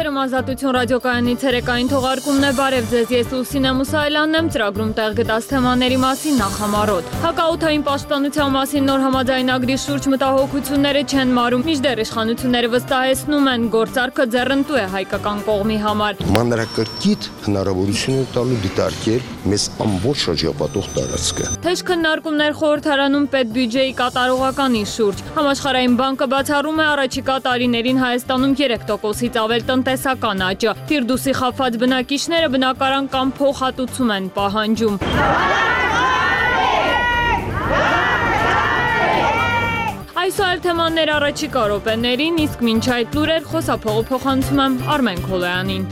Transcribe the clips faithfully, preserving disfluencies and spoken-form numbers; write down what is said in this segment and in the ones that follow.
Բարև Ազատություն ռադիոկայանի ցերեկային թողարկումն է, բարև ձեզ, ես Լուսինե Մուսայելյանն եմ, ծրագրում տեղ գտած թեմաների մասին նախամարոտ։ Հակաօդային պաշտպանության մասին նոր համաձայնագրի շուրջ մտահոգությունները չեն մարում, մինչդեռ իշխանությունները վստահեցնում են, գործարքը ձեռնտու է հայկական կողմի համար։ Մանրակրկիտ հնարավորություն է տալու դիտարկել մեզ ամբողջ շրջապատող տարածքը։ Թեժ քննարկումներ խորհրդարանում պետբյուջեի կատարողականի շուրջ։ Համաշխարհային բանկը բացառում է առաջիկա տարիներին Հայաստանում երեք տոկոսից ավել տնտեսական աճը։ Ֆիրդուսի խաբված բնակիչները բնակարան կամ փոխհատուցում են պահանջում։ Այսօր թեմաներ առաջիկա րոպեներին, իսկ մինչ այդ լուրեր խոսափողը փոխանցում եմ Արմեն Քոլոյանին։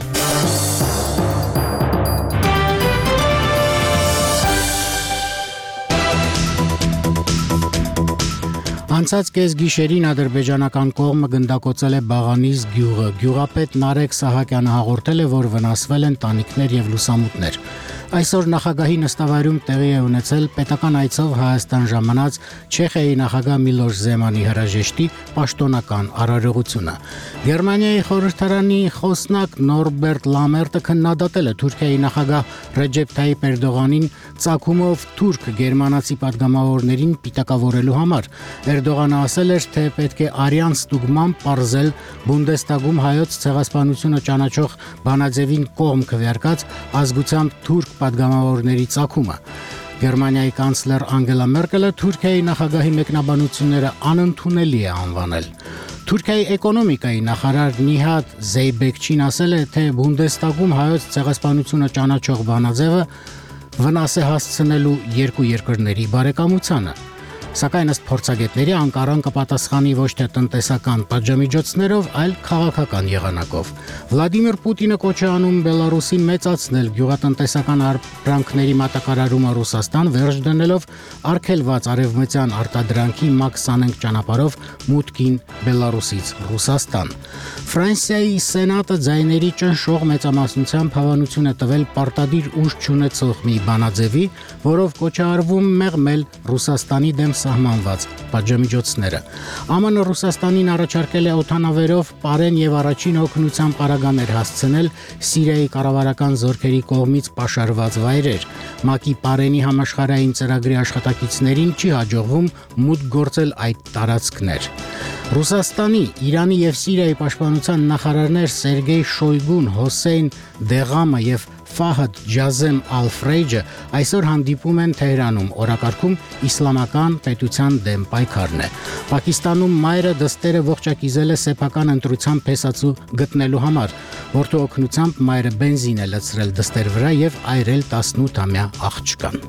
Անցած կես գիշերին ադրբեջանական կողմը գնդակոծել է Բաղանիս գյուղը։ Գյուղապետ Նարեկ Սահակյանը հաղորդել է, որ վնասվել են տանիքներ եւ լուսամուտներ։ Այսօր նախագահի նստավայրում տեղի է ունեցել պետական այցով Հայաստան ժամանած Չեխիայի նախագահ Միլոշ Զեմանի հրաժեշտի պաշտոնական արարողությունը։ Գերմանիայի խորհրդարանի խոսնակ Նորբերտ Լամերտը քննադատել է Թուրքիայի նախագահ Ռեջեփ Թայիփ Էրդողանին ցակումով թուրք-գերմանացի պատգամավորներին պիտակավորելու համար։ Էրդողանը ասել էր, թե պետք է արյան ստուգմամբ պարզել Բունդեստագում հայոց ցեղասպանությունը ճանաչող Բանաձևին կողմ քվեարկած ազգությամբ թուրք պատգամավորների ցակումը։ Գերմանիայի կանցլեր Անգելա Մերկելը Թուրքիայի նախագահի մեկնաբանությունները անընդունելի է անվանել։ Թուրքիայի էկոնոմիկայի նախարար Նիհատ Զեյբեկչին ասել է, թե Բունդեստագում հայոց ցեղասպանությունը ճանաչող Բանաձևը վնաս է հասցնելու երկու երկրների բարեկամությանը։ Սակայն ըստ փորձագետների Անկարան կպատասխանի ոչ թե տնտեսական պատժամիջոցներով, այլ քաղաքական եղանակով։ Վլադիմիր Պուտինը կոչ է անում Բելարուսին մեծացնել գյուղատնտեսական ապրանքների մատակարարումը Ռուսաստան, վերջ դնելով արգելված արևմտյան արտադրանքի մաքս անենք ճանապարհով մուտքին Բելարուսից Ռուսաստան։ Ֆրանսիայի Սենատը ձայների ճնշող մեծամասնությամբ հավանություն է տվել պարտադիր ուժ չունեցող մի բանաձևի, որով կոչ է արվում մեղմել Ռուսաստանի դեմ սահմանված պատժամիջոցները։ ԱՄՆ-ը Ռուսաստանին առաջարկել է օդանավերով պարեն եւ առաջին օգնության պարագաներ հասցնել Սիրիայի կառավարական զորքերի կողմից պաշարված վայրեր։ ՄԱԿ-ի պարենի համաշխարհային ծրագրի աշխատակիցներին չի հաջողվում մուտք գործել այդ տարածքներ։ Ռուսաստանի, Իրանի եւ Սիրիայի պաշտպանության նախարարներ Սերգեյ Շոյգուն, Հոսեյն Դեղամը եւ Ֆահդ Ջազեմ Ալ-Ֆրեյջը այսօր հանդիպում են Թեհրանում, օրակարգում իսլամական պետության դեմ պայքարն է։ Պակիստանում մայրը դստերը ողջակիզել է սեփական ընտրության փեսացու գտնելու համար, որտու օգնությամբ մայրը բենզին է լցրել դստեր վրա եւ այրել տասնութամյա աղջկան։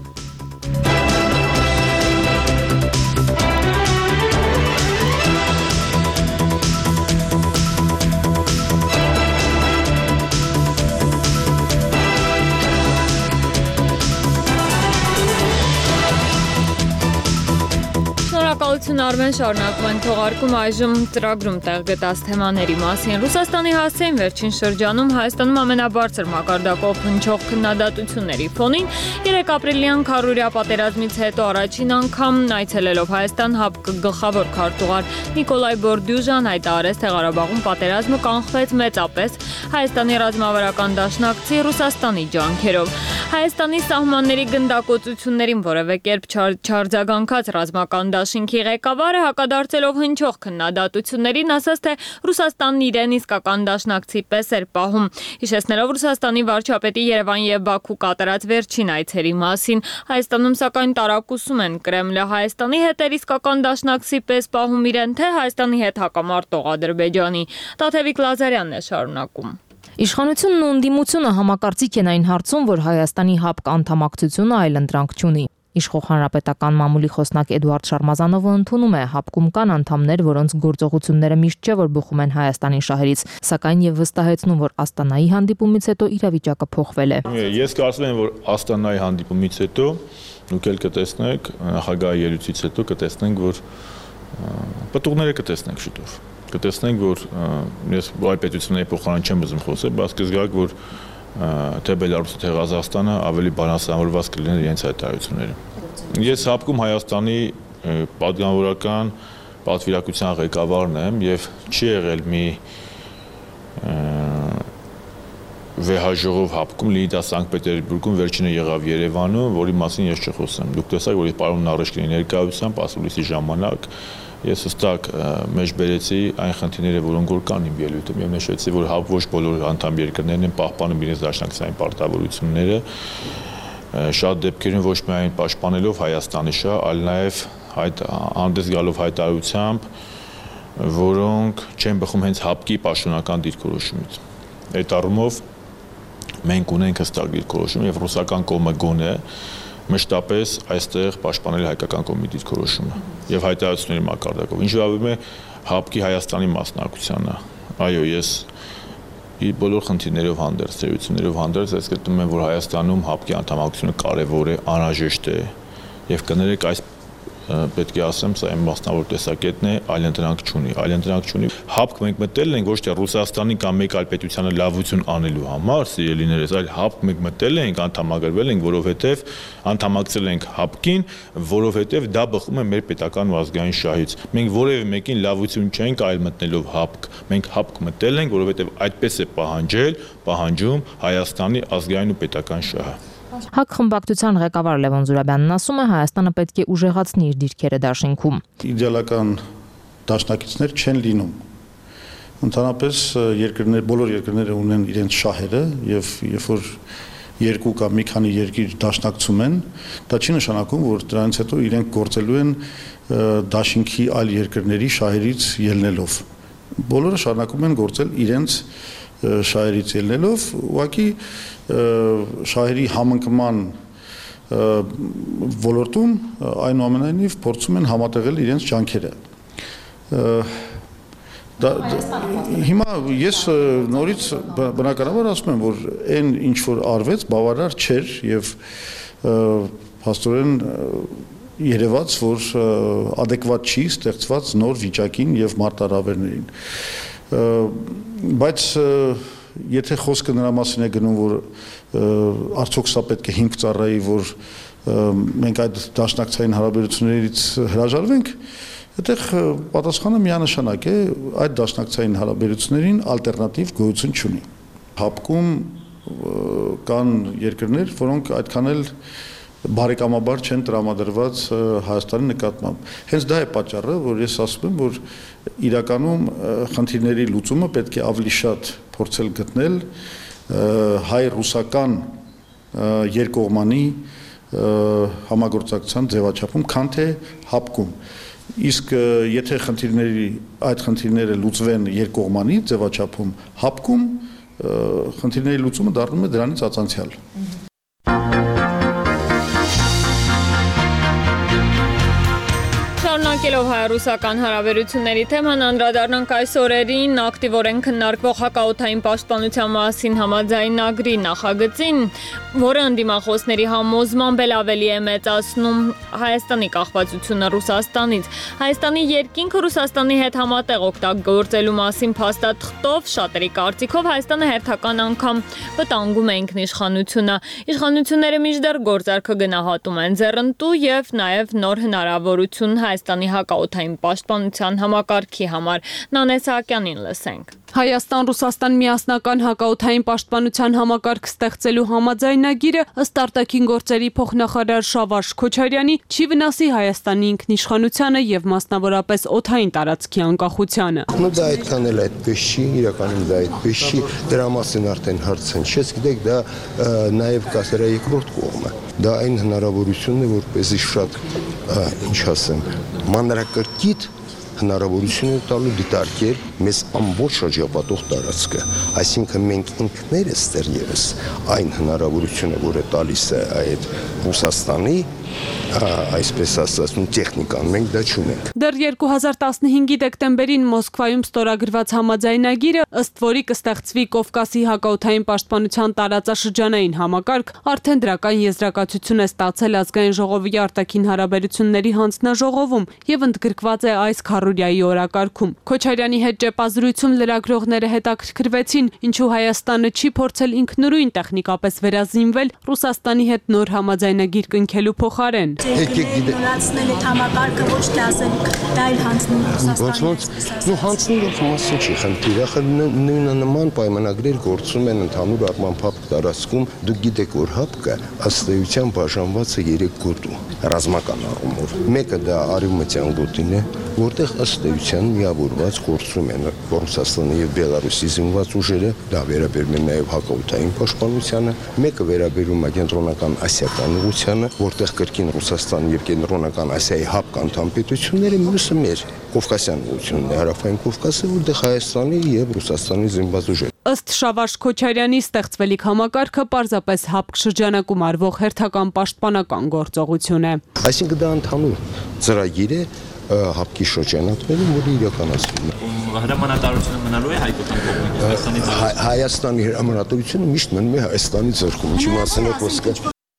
Շնորհակալություն Արմեն, շարունակում են թողարկում այժմ ծրագրում տեղ գտած թեմաների մասին։ Ռուսաստանի հասցեին վերջին շրջանում Հայաստանում ամենաբարձր մակարդակով հնչող քննադատությունների ֆոնին երեք ապրիլյան քարորիա պատերազմից հետո առաջին անգամ այցելելով Հայաստան ՀԱՊԿ գլխավոր քարտուղար Նիկոլայ Բորդյուժան հայտարարեց, թե Ղարաբաղում պատերազմը կանխվեց մեծապես Հայաստանի ռազմավարական դաշնակցի Ռուսաստանի ջանքերով։ Հայաստանի սահմանների գնդակոծություններին որևէ կերպ չարձագանքած ռազմական դաշինքի ղեկավարը հակադարձելով հնչող քննադատություններին ասաց, թե Ռուսաստանն իրեն իսկական դաշնակցի պես էր պահում, հիշեցնելով Ռուսաստանի վարչապետի Երևան եւ Բաքու կատարած վերջին այցերի մասին։ Հայաստանում սակայն տարակուսում են Կրեմլը Հայաստանի հետ էր իսկական դաշնակցի պես պահում իրեն, թե Հայաստանի հետ հակամարտող Ադրբեջանի։ Տաթևիկ Լազարյանն է շարունակում։ Իշխանությունն ու ընդդիմությունը համակարծիք են այն հարցում, որ Հայաստանի ՀԱՊԿ անդամակցությունը այլընտրանք չունի։ Իշխող հանրապետական մամուլի խոսնակ Էդուարդ Շարմազանովը ընդունում է, ՀԱՊԿ-ում կան անդամներ, որոնց գործողությունները միշտ չէ, որ բխում են Հայաստանի շահերից, սակայն եւ վստահեցնում, որ Աստանայի հանդիպումից հետո իրավիճակը փոխվել է։ Ես կարծում եմ, որ Աստանայի հանդիպումից հետո դուք էլ կտեսնեք, նախագահի ելույթից հետո կտեսնենք, որ պտուղները կտեսնենք շուտով։ Կտեսնենք, որ ես այլ պետությունների փոխարեն չեմ ուզում խոսել, բայց կզգաք, որ թե Բելարուսը, թե Ղազախստանը ավելի բալանսավորված կլինեն իրենց հայտարարությունները։ Ես ՀԱՊԿ-ում Հայաստանի պատգամավորական պատվիրակության ղեկավարն եմ եւ չի եղել մի վեհաժողով հապկում լինի դա Սանկտ Պետերբուրգում, վերջինը եղավ Երևանում, որի մասին ես չխոսեմ։ Դուք տեսաք, որ պարոն Նարեշկինի ներկայությամբ ասուլիսի ժամանակ ես հստակ մեջ բերեցի այն խնդիրները, որոնք որ կան իմ ելույթում, եւ նշեցի, որ հապ ոչ բոլոր անդամ երկրներն են պահպանում իրենց դաշնակցային պարտավորությունները, շատ դեպքերում ոչ միայն պաշտպանելով Հայաստանի շահ, այլ նաեւ հայտ հանդես գալով հայտարարությամբ, որոնք չեն բխում հենց հապկի պաշտոնական դիրքորոշումից։ Այդ առումով մենք ունենք հստակ դիրքորոշում եւ ռուսական կողմը գոնե մշտապես այստեղ պաշտպանել հայկական կողմի դիրքորոշումը եւ հայտարարությունների մակարդակով։ Ինչ վերաբերում է հապկի Հայաստանի մասնակցությանը, այո, ես ի բոլոր խնդիրներով հանդերձ, ծերություններով հանդերձ ես գտնում եմ, որ Հայաստանում հապկի անդամակցությունը կարեւոր է, անհրաժեշտ է եւ կներեք այս պետք է ասեմ, սա իմ մասնավոր տեսակետն է, այլընտրանք չունի, այլընտրանք չունի։ Հապկ մենք մտել ենք ոչ թե Ռուսաստանի կամ մեկ այլ պետությանը լավություն անելու համար, սիրելիներս, այլ հապկ մենք մտել ենք, անդամագրվել ենք, որովհետև անդամակցել ենք հապկին, որովհետև դա բխում է մեր պետական ու ազգային շահից։ Մենք որևէ մեկին լավություն չենք այլ մտնելով հապկ։ Մենք հապկ մտել ենք, որովհետև այդպես է պահանջել, պահանջում Հայաստանի ազգային ու պետական շահը։ ՀԱԿ խմբակցության ղեկավար Լևոն Զուրաբյանն ասում է, Հայաստանը պետք է ուժեղացնի իր դիրքերը դաշինքում։ Իդեալական դաշնակիցներ չեն լինում։ Ընդհանրապես երկրներ, բոլոր երկրները ունեն իրենց շահերը եւ երբ որ երկու կամ մի քանի երկիր դաշնակցում են, դա չի նշանակում, որ դրանից հետո իրենք գործելու են դաշինքի այլ երկրների շահերից ելնելով։ Բոլորը շարունակում են գործել իրենց շահերից ելնելով, ուղղակի շահերի համընկման ոլորտում այնուամենայնիվ փորձում են համատեղել իրենց ջանքերը։ Հիմա ես նորից բնականաբար ասում եմ, որ այն ինչ որ արվեց բավարար չէր եւ փաստորեն երևաց, որ adekvat չի ստեղծված նոր վիճակին եւ մարտահրավերներին։ Բայց եթե խոսքը նրա մասին է գնում, որ արդյոք սա պետք է հիմք ծառայի, որ մենք այդ դաշնակցային հարաբերություններից հրաժարվենք, այդտեղ պատասխանը միանշանակ է, այդ դաշնակցային հարաբերություններին ալտերնատիվ գոյություն չունի։ Հապկում կան երկրներ, որոնք այդքան էլ բարեկամաբար չեն տրամադրված Հայաստանի նկատմամբ։ Հենց դա է պատճառը, որ ես ասում եմ, որ իրականում խնդիրների լուծումը պետք է ավելի շատ փորձել գտնել հայ-ռուսական երկկողմանի համագործակցության ձևաչափում, քան թե հապկում։ Իսկ եթե խնդիրների այդ խնդիրները լուծվեն երկկողմանի ձևաչափում, հապկում խնդիրների լուծումը դառնում է դրանից ածանցյալ։ Շարունակելով հայ-ռուսական հարաբերությունների թեման անդրադառնանք այս օրերին ակտիվորեն քննարկվող հակաօդային պաշտպանության մասին համաձայնագրի նախագծին, որը ընդդիմախոսների համոզմամբ էլ ավելի է մեծացնում Հայաստանի կախվածությունը Ռուսաստանից։ Հայաստանի երկինքը Ռուսաստանի հետ համատեղ օգտագործելու մասին փաստաթղթով շատերի կարծիքով Հայաստանը հերթական անգամ վտանգում է ինքնիշխանությունը։ Իշխանությունները մինչդեռ գործարքը գնահատում են ձեռնտու եւ նաեւ նոր հնարավորություն Հայաստանի հակաօդային պաշտպանության համակարգի համար։ Նանե Սահակյանին լսենք։ Հայաստան-Ռուսաստան միասնական հակաօդային պաշտպանության համակարգ ստեղծելու համաձայնագիրը ըստ արտաքին գործերի փոխնախարար Շավարժ Քոչարյանի չի վնասի Հայաստանի ինքնիշխանությանը եւ մասնավորապես օդային տարածքի անկախությանը։ Նո դա այդքան էլ այդպես չի, իրականում դա այդպես չի, դրա մասին արդեն հարց հնչեց, գիտեք, դա նաեւ կասերա երկրորդ կողմը։ Դա այն հնարավորությունն է, որպեսզի շատ, ինչ ասեմ, մանրակրկիտ հնարավորություն է տալու դիտարկել մեզ ամբողջ շրջապատող տարածքը, այսինքն մենք ինքներս դեռևս այն հնարավորությունը, որը տալիս է այդ Ռուսաստանի, այսպես ասած, տեխնիկան, մենք դա չունենք։ Դեռ երկու հազար տասնհինգի դեկտեմբերին Մոսկվայում ստորագրված համաձայնագիրը, ըստ որի կստեղծվի Կովկասի հակաօդային պաշտպանության տարածաշրջանային համակարգ, արդեն դրական եզրակացություն է ստացել ազգային ժողովի արտաքին հարաբերությունների հանձնաժողովում եւ ընդգրկված է այս քառ առօրյայի օրակարգում։ Քոչարյանի հետ ճեպազրույցում լրագրողները հետաքրքրվեցին, ինչու Հայաստանը չի փորձել ինքնուրույն տեխնիկապես վերազինվել Ռուսաստանի հետ նոր համաձայնագիր կնքելու փոխարեն։ Նորացնել այդ համակարգը ոչ թե ասենք դա էլ հանձնել Ռուսաստանի։ Ну հանձնելու մասին չի խնդիրը, նույնը նման պայմանագրեր գործում են ընդհանուր առմամբ հապկ տարածքում։ Դուք գիտեք, որ հապկը ըստ էության բաժանված է երեք գոտու ռազմական առումով։ Մեկը դա արևմտյան գոտին է, որտեղ ըստ էության միավորված գործում են Ռուսաստանի եւ Բելարուսի զինված ուժերը, դա վերաբերում է նաեւ հակաօդային պաշտպանությանը, մեկը վերաբերում է կենտրոնական ասիական ուղղությանը, որտեղ կրկին Ռուսաստանի եւ կենտրոնական Ասիայի հապկ անդամ պետությունները, մյուսը մեր Կովկասյան ուղղությունն է, հարավային Կովկասը, որտեղ Հայաստանի եւ Ռուսաստանի զինված ուժերը։ Ըստ Շավարժ Քոչարյանի ստեղծվելիք համակարգը պարզապես հապկ շրջանակում արվող հերթական պաշտպանական գործողություն է։ Այսինքն դա ընդհանուր ծրագիր է հապկի շրջանակներում, որը իրականացվում է։ Հրամանատարությունը մնալու է հայկական կողմից Հայաստանի ձեռքում։ Հայաստանի հրամանատարությունը միշտ մնում է Հայաստանի ձեռքում, ինչի մասին է խոսքը։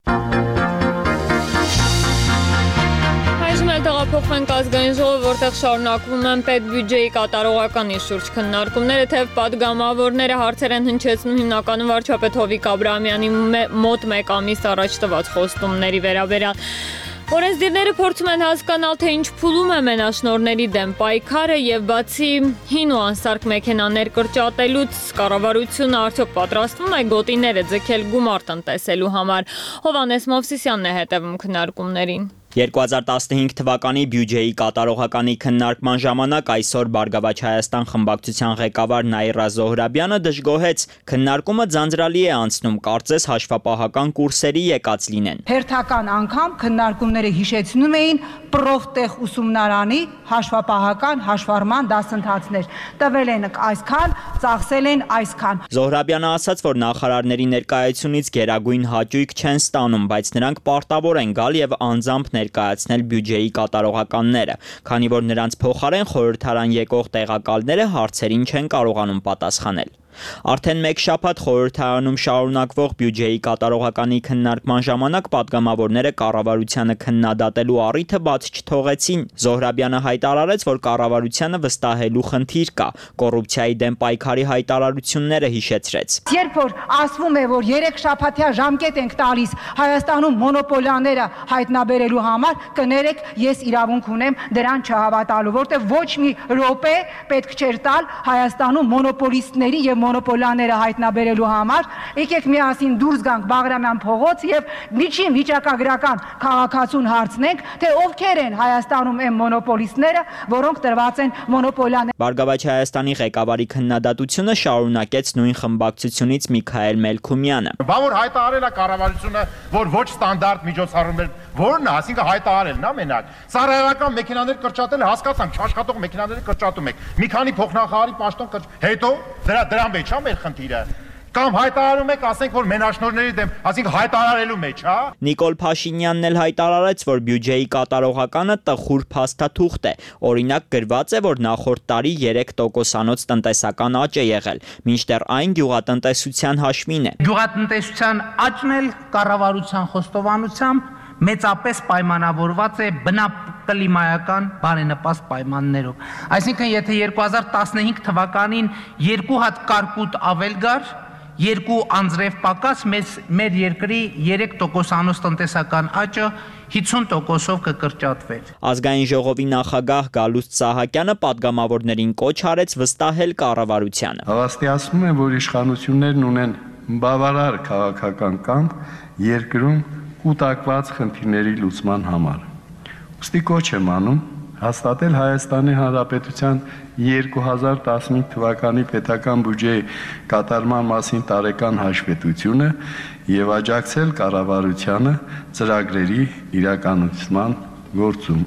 Փոխվենք ազգային ժողով, որտեղ շարունակվում են պետբյուջեի կատարողականի շուրջ քննարկումները, թեև պատգամավորները հարցեր են հնչեցնում հիմնականում վարչապետ Հովիկ Աբրահամյանի մոտ մեկ ամիս առաջ տված խոստումների վերաբերյալ։ Օրենսդիրները փորձում են հասկանալ, թե ինչ փուլում է մենաշնորհների դեմ պայքարը եւ բացի հին ու անսարք մեքենաներ կրճատելուց կառավարությունը արդյոք պատրաստվում է գոտիները ձգել գումար տնտեսելու համար։ Հովհաննես Մովսիսյանն է հետևում քննարկումներին։ երկու հազար տասնհինգ թվականի բյուջեի կատարողականի քննարկման ժամանակ այսօր Բարգավաճ Հայաստան խմբակցության ղեկավար Նաիրա Զոհրաբյանը դժգոհեց, քննարկումը ձանձրալի է անցնում, կարծես հաշվապահական կուրսերի եկած լինեն։ Հերթական անգամ քննարկումները հիշեցնում էին պրոֆտեխ ուսումնարանի հաշվապահական հաշվառման դասընթացներ։ Տվել են այսքան, ծախսել են այսքան։ Զոհրաբյանը ասաց, որ նախարարների ներկայությունից գերագույն հաճույք չեն ստանում, բայց նրանք պարտավոր են գալ եւ անձամբ ներկայացնել բյուջեի կատարողականները, քանի որ նրանց փոխարեն խորհրդարան եկող տեղակալները հարցերին չեն կարողանում պատասխանել։ Արդեն մեկ շաբաթ խորհրդարանում շարունակվող բյուջեի կատարողականի քննարկման ժամանակ պատգամավորները կառավարությանը քննադատելու առիթը բաց չթողեցին։ Զոհրաբյանը հայտարարեց, որ կառավարությանը վստահելու խնդիր կա, կոռուպցիայի դեմ պայքարի հայտարարությունները հիշեցրեց։ Երբ որ ասվում է, որ երեք շաբաթյա ժամկետ ենք տալիս Հայաստանում մոնոպոլիաները հայտնաբերելու համար, կներեք, ես իրավունք ունեմ դրան չհավատալու, որտեղ ոչ մի րոպե պետք չէր տալ Հայաստանում մոնոպոլիստների եւ մոնոպոլիաները հայտնաբերելու համար, եկեք միասին դուրս գանք Բաղրամյան փողոց եւ միջին վիճակագրական քաղաքացուն հարցնենք, թե ովքեր են Հայաստանում այն մոնոպոլիստները, որոնք տրված են մոնոպոլիաներ։ Բարգավաճ Հայաստանի ղեկավարի քննադատությունը շարունակեց նույն խմբակցությունից Միքայել Մելքումյանը։ Բա որ հայտարարել է կառավարությունը, որ ոչ ստանդարտ միջոցառումներ, որն է, ասինքն հայտարարելն է մենակ։ Սարայական մեքենաներ կրճատել, հասկացանք, չաշխատող մեքենաները կրճատում եք։ Մի քանի փոխնախարարի պաշտոն կրճ։ Հետո դրա դրան մեջ է մեր խնդիրը։ Կամ հայտարարում եք, ասենք, որ մենաշնորհների դեմ, ասենք հայտարարելու մեջ, հա։ Նիկոլ Փաշինյանն էլ հայտարարեց, որ բյուջեի կատարողականը տխուր փաստաթուղթ է։ Օրինակ գրված է, որ նախորդ տարի երեք տոկոսանոց տնտեսական աճ է եղել, մինչդեռ այն գյուղատնտեսության հաշվին է։ Գյուղատնտեսության աճն էլ կառավարության խոստովանությամբ մեծապես պայմանավորված է բնակլիմայական բարենպաստ պայմաններով։ Այսինքն, եթե երկու հազար տասնհինգ թվականին երկու հատ կարկուտ ավել գար, երկու անձրև պակաս, մեր երկրի երեք տոկոսանոց տնտեսական աճը հիսուն տոկոսով կկրճատվեր։ Ազգային ժողովի նախագահ Գալուստ Սահակյանը պատգամավորներին կոչ արեց վստահել կառավարությանը։ Հավաստիացնում եմ, որ իշխանություններն ունեն բավարար քաղաքական կամք երկրում կուտակված խնդիրների լուծման համար։ Ուստի կոչ եմ անում հաստատել Հայաստանի Հանրապետության երկու հազար տասնհինգ թվականի պետական բյուջեի կատարման մասին տարեկան հաշվետվությունը եւ աջակցել կառավարությանը ծրագրերի իրականացման գործում։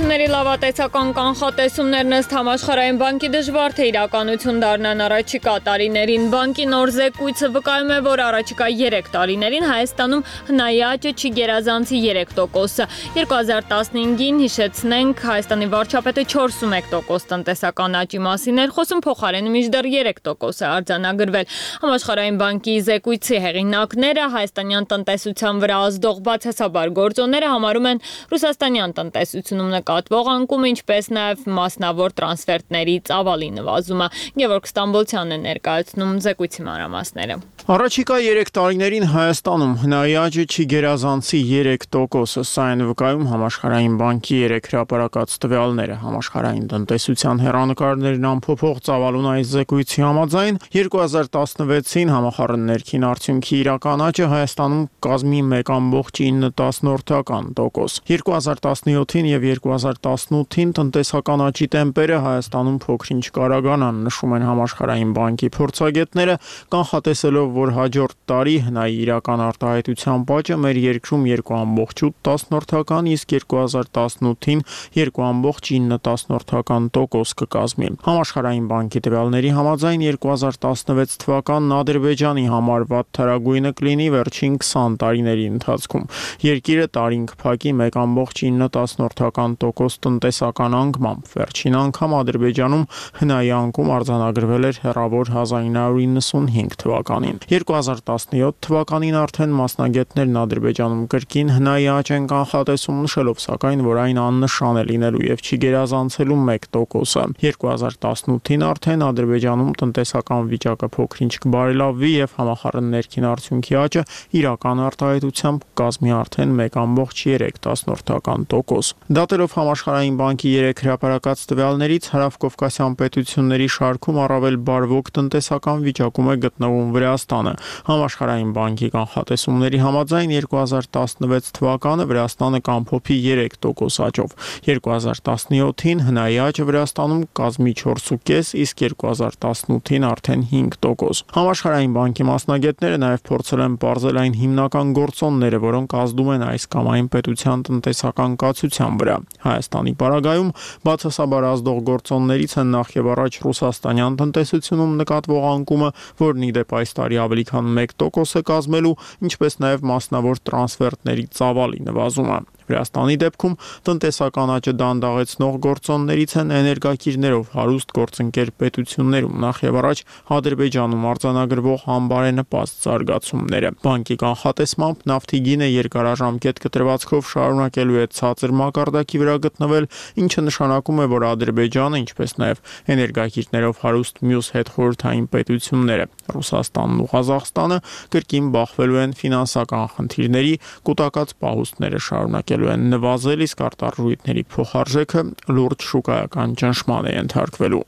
Գերատեսչությունների լավատեսական կանխատեսումներն ըստ Համաշխարհային բանկի դժվար թե իրականություն դառնան առաջիկա տարիներին։ Բանկի նոր զեկույցը վկայում է, որ առաջիկա երեք տարիներին Հայաստանում հնայի աճը չի գերազանցի երեք տոկոսը։ երկու հազար տասնհինգին հիշեցնենք, Հայաստանի վարչապետը չորսունմեկ տոկոս տնտեսական աճի մասին էր խոսում, փոխարենը մինչդեռ երեք տոկոս է արձանագրվել։ Համաշխարհային բանկի զեկույցի հեղինակները հայաստանյան տնտեսության վրա ազդող բացասաբար գործոնները համարում են ռուսաստանյան տնտեսությունում նկատվող անկումը, ինչպես նաև մասնավոր տրանսֆերտների ծավալի նվազումը։ Գևորգ Ստամբոլցյանն է ներկայացնում զեկույցի մանրամասները։ Առաջիկա երեք տարիներին Հայաստանում հնայի աճը չի գերազանցի երեք տոկոսը, սա են վկայում Համաշխարհային բանկի երեք հրապարակած տվյալները։ Համաշխարհային տնտեսության հեռանկարներն ամփոփող ծավալուն այս զեկույցի համաձայն երկու հազար տասնվեցին համախառն ներքին արդյունքի իրական աճը Հայաստանում կազմի մեկ ամբողջ ինը տոկոս։ երկու հազար տասնյոթին եւ երկու հազար տասնութին տնտեսական աճի տեմպերը Հայաստանում փոքրինչ կարագանան, նշում են Համաշխարհային բանկի փորձագետները, կանխատեսելով, որ հաջորդ տարի հնայի իրական արտահայտության աճը մեր երկրում երկու ամբողջ ութ, իսկ երկու հազար տասնութին երկու ամբողջ ինը տոկոս կկազմի։ Համաշխարհային բանկի տվյալների համաձայն երկու հազար տասնվեց թվականն Ադրբեջանի համար վատթարագույնը կլինի վերջին քսան տարիների ընթացքում։ Երկիրը տարին կփակի մեկ ամբողջ ինը տոկոս տնտեսական անկմամբ։ Վերջին անգամ Ադրբեջանում հնայի անկում արձանագրվել էր հեռավոր հազար ինը հարյուր իննսունհինգ թվականին։ երկու հազար տասնյոթ թվականին արդեն մասնագետներն Ադրբեջանում կրկին հնայի աճ են կանխատեսում, նշելով սակայն, որ այն աննշան է լինելու եւ չի գերազանցելու մեկ տոկոսը։ երկու հազար տասնութին արդեն Ադրբեջանում տնտեսական վիճակը փոքրինչ կբարելավվի եւ համախառն ներքին արդյունքի աճը իրական արտահայտությամբ կազմի արդեն մեկ ամբողջ երեք տոկոս։ Դատելով Համաշխարհային բանկի երեք հրապարակած տվյալներից, Հարավկովկասյան պետությունների շարքում առավել բարվոք տնտեսական վիճակում է գտնվում Վրաստանը։ Համաշխարհային բանկի կանխատեսումների համաձայն երկու հազար տասնվեց թվականը Վրաստանը կամփոփի երեք տոկոս աճով։ երկու հազար տասնյոթին հնայի աճը Վրաստանում կազմի չորսուկես, իսկ երկու հազար տասնութին արդեն հինգ տոկոս։ Համաշխարհային բանկի մասնագետները նաև փորձել են պարզել այն հիմնական գործոնները, որոնք ազդում են այս կամ այն պետության տնտեսական կացության վրա։ Հայաստանի պարագայում բացասաբար ազդող գործոններից են նախ եւ առաջ ռուսաստանյան տնտեսությունում նկատվող անկումը, որն ի դեպ այս տարի ավելի քան մեկ տոկոս է կազմելու, ինչպես նաև մասնավոր տրանսֆերտների ծավալի նվազումը։ Վրաստանի դեպքում տնտեսական աճը դանդաղեցնող գործոններից են էներգակիրներով հարուստ գործընկեր պետություններում, նախ եւ առաջ Ադրբեջանում արձանագրվող անբարենպաստ զարգացումները։ Բանկի կանխատեսմամբ նավթի գինը երկարաժամկետ կտրվածքով շարունակելու է ցածր մակարդակի վրա գտնվել, ինչը նշանակում է, որ Ադրբեջանը, ինչպես նաև էներգակիրներով հարուստ մյուս հետխորհրդային պետությունները, Ռուսաստանն ու Ղազախստանը, կրկին բախվելու են ֆինանսական խնդիրների, կուտակած պահուստները շարունակել են նվազել, իսկ արտարժույթների փոխարժեքը լուրջ շուկայական ճնշման է ենթարկվելու։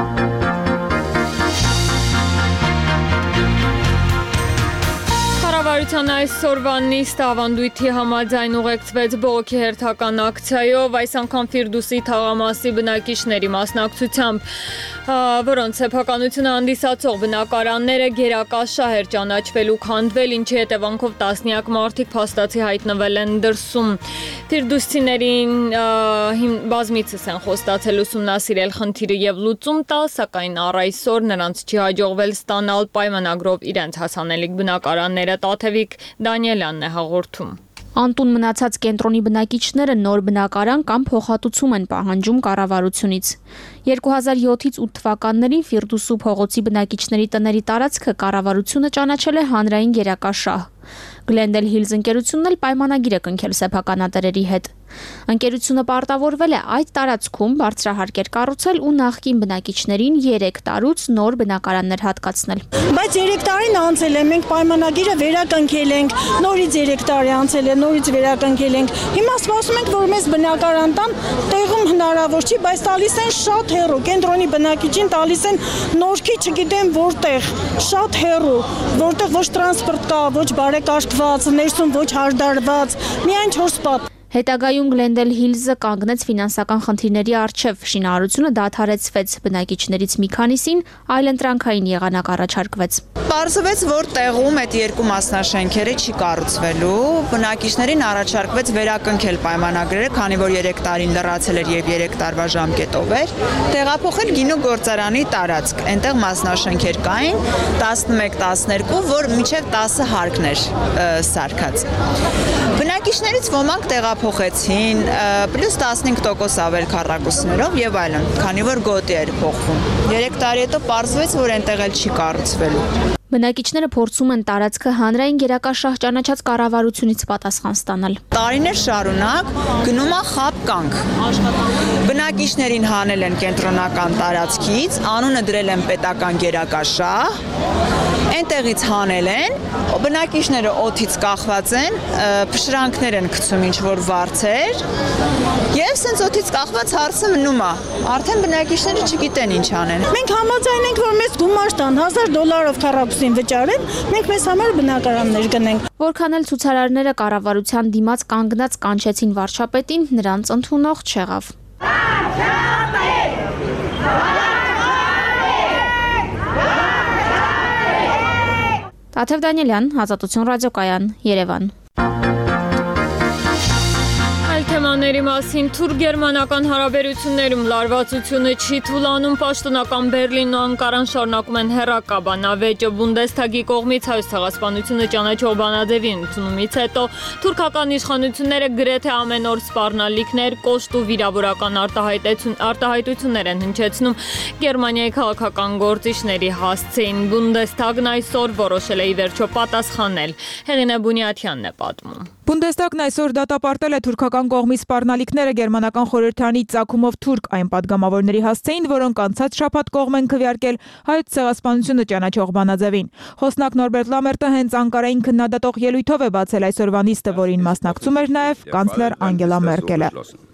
Կառավարության այսօրվա նիստը ավանդույթի համաձայն ուղեկցվեց բողոքի հերթական ակցիայով, այս անգամ Ֆիրդուսի թաղամասի բնակիչների մասնակցությամբ, որոնց սեփականությունը հանդիսացող բնակարանները գերակաշահ էր ճանաչվել ու քանդվել, ինչի հետևանքով տասնյակ մարդիկ փաստացի հայտնվել են դրսում։ Ֆիրդուսցիներին բազմիցս են խոստացել ուսումնասիրել խնդիրը եւ լուծում տալ, սակայն առ այսօր նրանց չի հաջողվել ստանալ պայմանագրով իրենց հասանելիք բնակարանները։ Տաթևիկ Դանիելյանն է հաղորդում։ Անտուն մնացած կենտրոնի բնակիչները նոր բնակարան կամ փոխհատուցում են պահանջում կառավարությունից։ երկու հազար յոթից ութ թվականներին Ֆիրդուսու փողոցի բնակիչների տների տարածքը կառավարությունը ճանաչել է հանրային գերակաշահ։ Glendale Hills ընկերությունն էլ պայմանագիր է կնքել սեփականատերերի հետ։ Ընկերությունը պարտավորվել է այդ տարածքում բարձրահարկեր կառուցել ու նախկին բնակիչներին երեք տարուց նոր բնակարաններ հատկացնել։ Բայց երեք տարին անցել է, մենք պայմանագիրը վերակնքել ենք, նորից երեք տարի անցել է, նորից վերակնքել ենք։ Հիմա սպասում ենք, որ մեզ բնակարան տան, տեղում հնարավոր չի, բայց տալիս են շատ հեռու, կենտրոնի բնակիչին տալիս են Նորքի, չգիտեմ որտեղ, շատ հեռու, որտեղ ոչ տրանսպորտ կա, ոչ բարեկարգված, ներսում ոչ հարդարված, միայն չորս պատ։ Հետագայում Glendale Hills-ը կանգնեց ֆինանսական խնդիրների առջև, շինարարությունը դադարեցվեց, բնակիչներից մի քանիսին այլընտրանքային եղանակ առաջարկվեց։ Պարզվեց, որ տեղում այդ երկու մասնաշենքերը չի կառուցվելու, բնակիչներին առաջարկվեց վերակնքել պայմանագրերը, քանի որ երեք տարին լրացել էր եւ երեք տարվա ժամկետով էր, տեղափոխել գինու գործարանի տարածք։ Այնտեղ մասնաշենքեր կային տասնմեկ տասներկու, որ մինչև տասը հարկներ սարքած։ Բնակիչներից ոմանք տեղափոխեցին, պլյուս տասնհինգ տոկոս ավել քառակուսիներով եւ այլն, քանի որ գոտի էր փոխվում։ երեք տարի հետո պարզվեց, որ այնտեղ էլ չի կառուցվելու։ Բնակիչները փորձում են տարածքը հանրային գերակաշահ ճանաչած կառավարությունից պատասխան ստանալ։ Տարիներ շարունակ գնում է խապկանք։ Բնակիչներին հանել են կենտրոնական տարածքից, անունը դրել են պետական գերակաշահ, այնտեղից հանել են, բնակիչները օդից կախված են, փշրանքներ են գցում ինչ-որ վարձեր, եւ սենց օդից կախված հարցը մնում է։ Արդեն բնակիչները չգիտեն ինչ անեն։ Մենք համաձայն ենք, որ մեզ գումար տան հազար դոլարով քառակուսին վճարեն, մենք մեզ համար բնակարաններ գնենք։ Որքան էլ ցուցարարները կառավարության դիմաց կանգնած կանչեցին վարչապետին, նրանց ընդունող չեղավ։ Տաթև Դանիելյան, Ազատություն ռադիոկայան, Երևան։ Թեմաների մասին թուրք-գերմանական հարաբերություններում լարվածությունը չի թուլանում, պաշտոնական Բերլինն ու Անկարան շարունակում են հեռակաբան ավեճը Բունդեսթագի կողմից հայոց ցեղասպանությունը ճանաչող բանաձևի ընդունումից հետո թուրքական իշխանությունները գրեթե ամեն օր սպառնալիքներ, կոշտ ու վիրավորական արտահայտություններ են հնչեցնում Գերմանիայի քաղաքական գործիչների հասցեին։ Բունդեսթագն այսօր որոշել է ի վերջո պատասխանել։ Հեղինե Բունյաթյանն է պատմում։ Բունդեսթագն այսօր դատապարտել է թուրքական կողմի սպառնալիքները Գերմանական խորհրդարանի ծագումով թուրք այն падգամավորների հասցեին, որոնք անցած շաբաթ կողմ են քվեարկել հայոց ցեղասպանությունը ճանաչող բանաձևին։ Խոսնակ Նորբերտ Լամերտը հենց Անկարային քննադատող ելույթով է բացել այսօրվա նիստը, որին մասնակցում էր նաև կանցլեր Անգելա Մերկելը։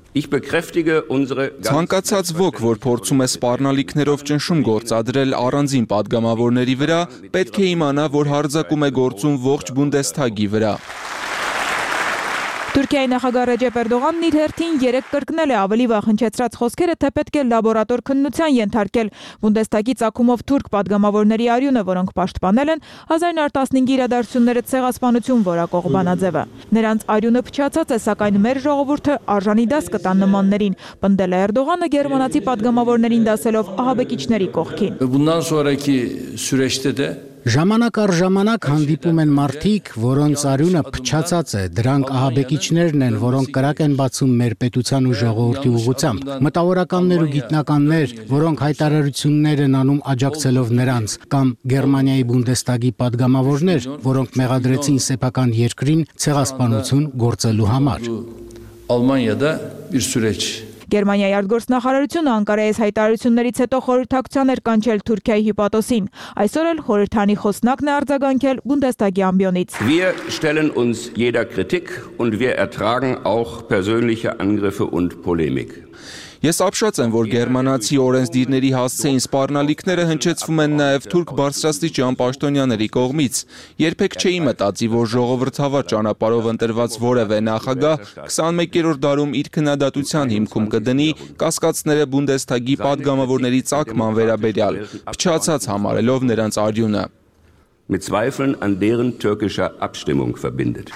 Ցանկացած ոք, որ փորձում է սպառնալիքներով ճնշում գործադրել առանձին падգամավորների վրա, պետք է իմանա, որ հարձակում է գործում ողջ Բունդեսթագի վրա։ Թուրքիայի նախագահ Ռեջեփ Էրդողանն իր հերթին երեկ կրկնել է ավելի վաղ հնչեցրած խոսքերը, թե պետք է լաբորատոր քննության ենթարկել Բունդեսթագի ծագումով թուրք падգամավորների արյունը, որոնք պաշտպանել են հազար նոյ տասնհինգի իրադարձությունները ցեղասպանություն որակող բանաձևը։ Նրանց արյունը փչացած է, սակայն մեր ժողովուրդը արժանի դաս կտա նմաններին, պնդել է Էրդողանը գերմանացի падգամավորներին դասելով ահաբեկիչների կողքին։ Ժամանակ առ ժամանակ հանդիպում են մարդիկ, որոնց արյունը փչացած է, դրանք ահաբեկիչներն են, որոնք կրակ են բացում մեր պետության ու ժողովրդի ուղղությամբ, մտավորականներ ու գիտնականներ, որոնք հայտարարություններ են անում աջակցելով նրանց, կամ Գերմանիայի Բունդեսթագի падգամավորներ, որոնք մեղադրեցին սեփական երկրին ցեղասպանություն գործելու համար։ Ալմանիայda bir süreç Գերմանիայի արտգործնախարարությունը Անկարայի հայտարարություններից հետո խորհրդակցության էր կանչել Թուրքիայի հիպատոսին։ Այսօր էլ խորհրդանի խոսնակն է արձագանքել Բունդեսթագի ամբիոնից։ Wir stellen uns jeder Kritik und wir ertragen auch persönliche Angriffe und Polemik. Ես ապշած եմ, որ գերմանացի օրենսդիրների հասցեին սպառնալիքները հնչեցվում են նաև թուրք բարձրաստիճան պաշտոնյաների կողմից։ Երբեք չէի մտածի, որ ժողովրդավար ճանապարհով ընտրված որևէ նախագահ քսանմեկերորդ դարում իր քննադատության հիմքում կդնի կասկածները Բունդեսթագի падգամավորների ծագման վերաբերյալ, փչացած համարելով նրանց արյունը։ Mit Zweifeln an deren türkischer Abstimmung verbindet.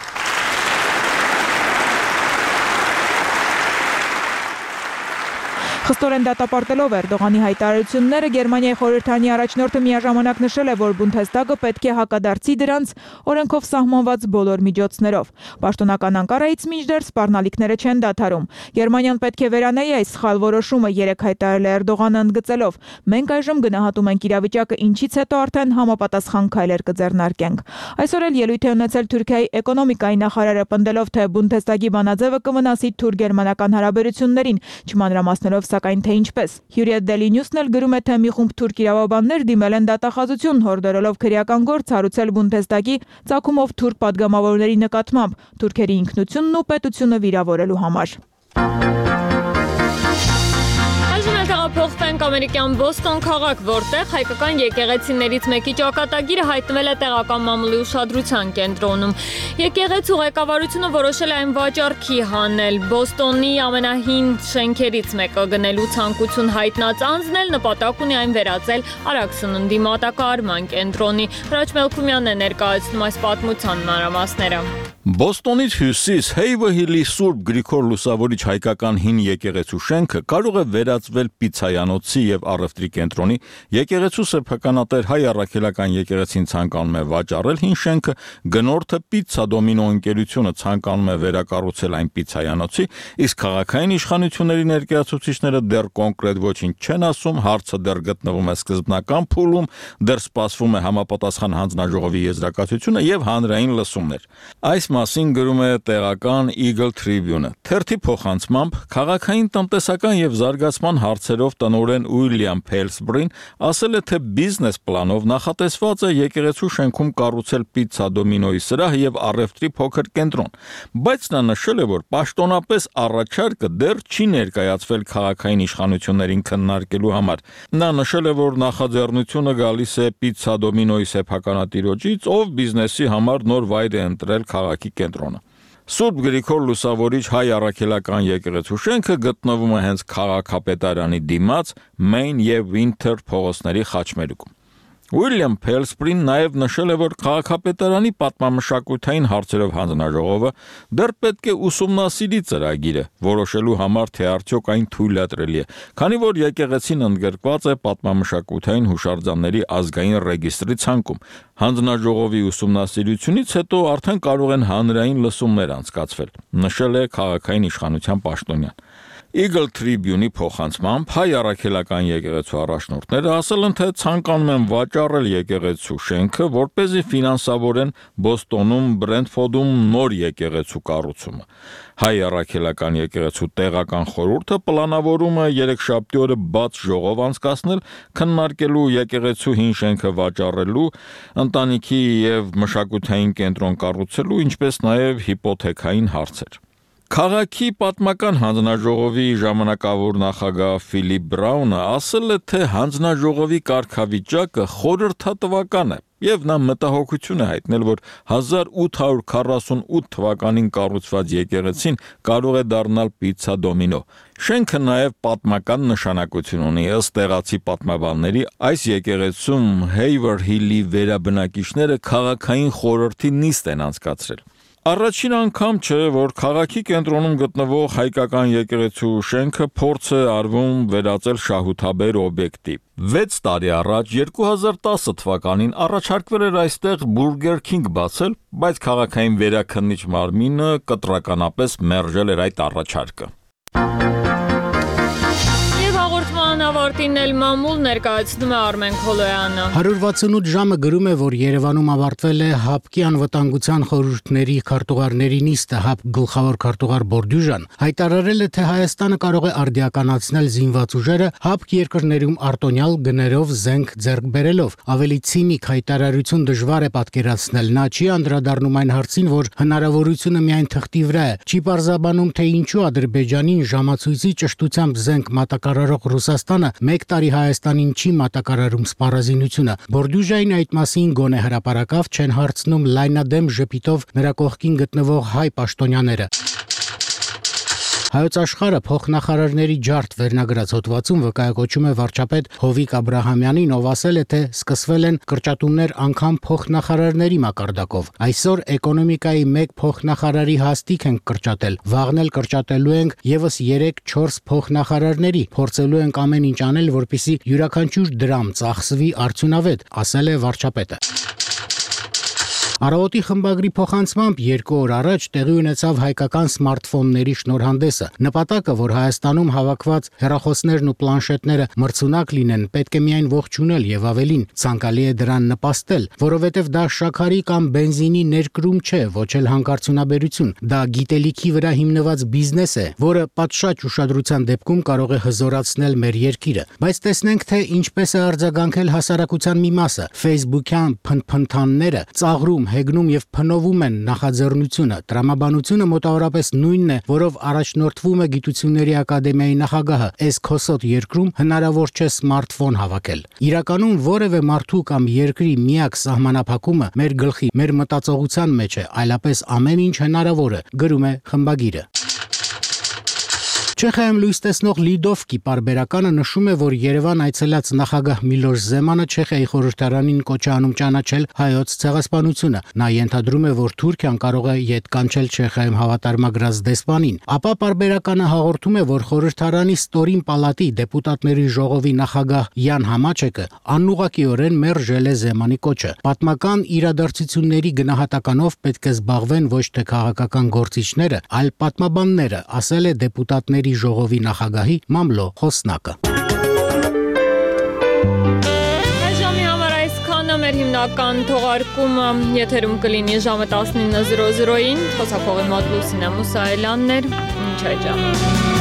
Խստորեն դատապարտելով Էրդողանի հայտարարությունները Գերմանիայի խորհրդարանի առաջնորդը միաժամանակ նշել է, որ Բունդեսթագը պետք է հակադարձի դրանց օրենքով սահմանված բոլոր միջոցներով։ Պաշտոնական Անկարայից մինչդեռ սպառնալիքները չեն դադարում։ Գերմանիան պետք է վերանայի այս սխալ որոշումը, երեկ հայտարարել է Էրդողանը ընդգծելով. մենք այժմ գնահատում ենք իրավիճակը, ինչից հետո արդեն համապատասխան քայլեր կձեռնարկենք։ Այսօր էլ ելույթ է ունեցել Թուրքիայի էկոնոմիկայի նախարարը, պնդելով, թե Բունդեսթագի բանաձևը կվնասի թուրք-գերմանական հարաբերություններին, չմանրամասնելով սակայն թե ինչպես։ Hürriyet Daily News-ն էլ գրում է, թե մի խումբ թուրք իրավաբաններ դիմել են դատախազություն, հորդորելով քրեական գործ հարուցել Բունդեսթագի ծագումով թուրք падգամավորների նկատմամբ, թուրքերի ինքնությունն ու պետությունը վիրավորելու համար։ Այժմ էլ տեղափոխվենք Գնանք ամերիկյան Բոստոն քաղաք, որտեղ հայկական եկեղեցիներից մեկի ճակատագիրը հայտնվել է տեղական մամուլի ուշադրության կենտրոնում։ Եկեղեցու ղեկավարությունը որոշել է այն վաճառքի հանել։ Բոստոնի ամենահին շենքերից մեկը գնելու ցանկություն հայտնած անձն էլ նպատակ ունի այն վերածել արագ սննդի մատակարարման կենտրոնի։ Հրաչ Մելքումյանն է ներկայացնում այս պատմության մանրամասները։ Բոստոնից հյուսիս Հեյվը-Հիլի Սուրբ Գրիգոր Լուսավորիչ հայկական հին եկեղեցու շենքը կարող է վերածվել պիցցայանոցի եւ առևտրի կենտրոնի։ Եկեղեցու սեփականատեր հայ առաքելական եկեղեցին ցանկանում է վաճառել հին շենքը, գնորդը Պիցցա Դոմինո ընկերությունը ցանկանում է վերակառուցել այն պիցցայանոցի, իսկ քաղաքային իշխանությունների ներկայացուցիչները դեռ կոնկրետ ոչինչ չեն ասում, հարցը դեռ գտնվում է սկզբնական փուլում, դեռ սպասվում է համապատասխան հանձնաժողովի եզրակացությունը եւ հանրային լսումներ։ Այս մասին գրում է տեղական Eagle Tribune-ը։ Թերթի փոխանցմամբ քաղաքային տնտեսական եւ զարգացման հարցերով տնօրեն Ուիլյամ Փելսբրին ասել է, թե բիզնես պլանով նախատեսված է եկեղեցու շենքում կառուցել Պիցցա Դոմինոյի սրահ եւ առևտրի փոքր կենտրոն, բայց նա նշել է, որ պաշտոնապես առաջարկը դեռ չի ներկայացվել քաղաքային իշխանություններին քննարկելու համար։ Նա նշել է, որ նախաձեռնությունը գալիս է Պիցցա Դոմինոյի սեփականատիրոջից, ով բիզնեսի համար նոր վայր է ընտրել քաղաքի կենտրոնը։ Սուրբ Գրիգոր Լուսավորիչ հայ առաքելական եկեղեցու շենքը գտնվում է հենց քաղաքապետարանի դիմաց Մեյն եւ Վինթեր փողոցների խաչմերուկում։ Ուիլյամ Փելսբրին նաև նշել է, որ քաղաքապետարանի պատմամշակութային հարցերով հանձնաժողովը դեռ պետք է ուսումնասիրի ծրագիրը, որոշելու համար, թե արդյոք այն թույլատրելի է, քանի որ եկեղեցին ընդգրկված է պատմամշակութային հուշարձանների ազգային ռեգիստրի ցանկում։ Հանձնաժողովի ուսումնասիրությունից հետո արդեն կարող են հանրային լսումներ անցկացվել, նշել է քաղաքային իշխանության պաշտոնյան։ Eagle Tribune-ի փոխանցմամբ հայ առաքելական եկեղեցու առաջնորդները ասել են, թե ցանկանում են վաճառել եկեղեցու շենքը, որպեսզի ֆինանսավորեն Բոստոնում, Բրենթֆորդում նոր եկեղեցու կառուցումը։ Հայ առաքելական եկեղեցու տեղական խորհուրդը պլանավորում է երեքշաբթի օրը բաց ժողով անցկացնել, քննարկելու եկեղեցու հին շենքը վաճառելու, ընտանիքի եւ մշակութային կենտրոն կառուցելու, ինչպես նաեւ հիպոթեքային հարցեր։ Քաղաքի պատմական հանձնաժողովի ժամանակավոր նախագահ Ֆիլիպ Բրաունը ասել է, թե հանձնաժողովի կարգավիճակը խորհրդատվական է, եւ նա մտահոգություն է հայտնել, որ հազար ութ հարյուր քառասունութ թվականին կառուցված եկեղեցին կարող է դառնալ Պիցցա Դոմինո։ Շենքը նաեւ պատմական նշանակություն ունի, ըստ տեղացի պատմաբանների, այս եկեղեցում Հեյվը-Հիլի վերաբնակիչները քաղաքային խորհրդի նիստ են անցկացրել։ Առաջին անգամ չէ, որ քաղաքի կենտրոնում գտնվող հայկական եկեղեցու շենքը փորձ է արվում վերածել շահութաբեր օբյեկտի։ վեց տարի առաջ երկու հազար տասը թվականին առաջարկվել էր այստեղ Burger King բացել, բայց քաղաքային վերաքննիչ մարմինը կտրականապես մերժել էր այդ առաջարկը։ Ավարտին էլ մամուլ ներկայացնում է Արմեն Քոլոյանը։ հարյուր վաթսունութ ժամը գրում է, որ Երևանում ավարտվել է ՀԱՊԿ-ի անվտանգության խորհուրդների քարտուղարների նիստը։ ՀԱՊԿ գլխավոր քարտուղար Բորդյուժան հայտարարել է, թե Հայաստանը կարող է արդիականացնել զինված ուժերը ՀԱՊԿ երկրներում արտոնյալ գներով զենք ձեռք բերելով։ Ավելի ցինիկ հայտարարություն դժվար է պատկերացնել։ Նա չի անդրադառնում այն հարցին, որ հնարավորությունը միայն թղթի վրա է։ Չի պարզաբանում, թե ինչու Ադրբեջանին ժամացույցի ճշտությամբ զենք մատակարարող Ռուսաստանը մեկ տարի Հայաստանին չի մատակարարում սպառազինությունը։ Բորդյուժային այդ մասին գոնե հրապարակավ չեն հարցնում լայնադեմ ժպիտով նրա կողքին գտնվող հայ պաշտոնյաները։ Հայոց աշխարհը փոխնախարարների ջարդ վերնագրած հոդվածում վկայակոչում է վարչապետ Հովիկ Աբրահամյանին, ով ասել է, թե սկսվել են կրճատումներ անգամ փոխնախարարների մակարդակով։ Այսօր էկոնոմիկայի մեկ փոխնախարարի հաստիք ենք կրճատել, վաղն էլ կրճատելու ենք եւս երեք չորս փոխնախարարների, փորձելու ենք ամեն ինչ անել, որպեսզի յուրաքանչյուր դրամ ծախսվի արդյունավետ, ասել է վարչապետը։ Արավոտի խմբագրի փոխանցմամբ երկու օր առաջ տեղի ունեցավ հայկական սմարթֆոնների շնորհանդեսը։ Նպատակը, որ Հայաստանում հավաքված հեռախոսներն ու պլանշետները մրցունակ լինեն, պետք է միայն ողջունել եւ ավելին ցանկալի է դրան նպաստել, որովհետեւ դա շաքարի կամ բենզինի ներկրում չէ, ոչ էլ հանկարծունաբերություն։ Դա գիտելիքի վրա հիմնված բիզնես է, որը պատշաճ ուշադրության դեպքում կարող է հզորացնել մեր երկիրը։ Բայց տեսնենք, թե ինչպես է արձագանքել հասարակության մի մասը։ Facebook-յան փնփնթանները ծաղրում հեգնում եւ փնովում են նախաձեռնությունը։ Տրամաբանությունը մոտավորապես նույնն է, որով առաջնորդվում է Գիտությունների ակադեմիայի նախագահը։ Այս քոսոտ երկրում հնարավոր չէ սմարթֆոն հավաքել։ Իրականում որևէ մարդու կամ երկրի միակ սահմանափակումը մեր գլխի, մեր մտածողության մեջ է, այլապես ամեն ինչ հնարավոր է, գրում է խմբագիրը։ Չեխիայում լույս տեսնող Լիդովկի պարբերականը նշում է, որ Երևան այցելած նախագահ Միլոշ Զեմանը Չեխիայի խորհրդարանին կոչ է անում ճանաչել հայոց ցեղասպանությունը։ Նա ենթադրում է, որ Թուրքիան կարող է ետ կանչել Չեխիայում հավատարմագրած դեսպանին։ Ապա պարբերականը հաղորդում է, որ խորհրդարանի ստորին պալատի դեպուտատների ժողովի նախագահ Յան Համաչեկը անուղղակիորեն մերժել է Զեմանի կոչը։ Պատմական իրադարձությունների գնահատականով պետք է զբաղվեն ոչ թե քաղաքական գործիչները, այլ պատմաբանները, ասել է դեպուտատների ժողովի նախագահի Մամլո Խոսնակը։ Այժմի համար այսքանը մեր հիմնական թողարկումը եթերում կլինի ժամը տասնինը զրո զրոյին։ Խոսափողի մոտ Լուսինե Մուսայելյանն էր։ Մինչ այդ ժամը։